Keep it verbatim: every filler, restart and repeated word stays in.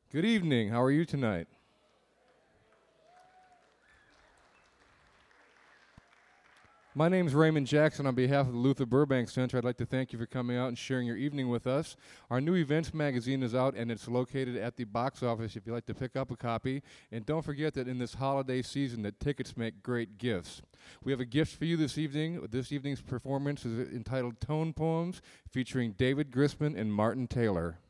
Good evening. How are you tonight? My name is Raymond Jackson. On behalf of the Luther Burbank Center, I'd like to thank you for coming out and sharing your evening with us. Our new events magazine is out, and it's located at the box office if you'd like to pick up a copy. And don't forget that in this holiday season, that tickets make great gifts. We have a gift for you this evening. This evening's performance is entitled Tone Poems, featuring David Grisman and Martin Taylor.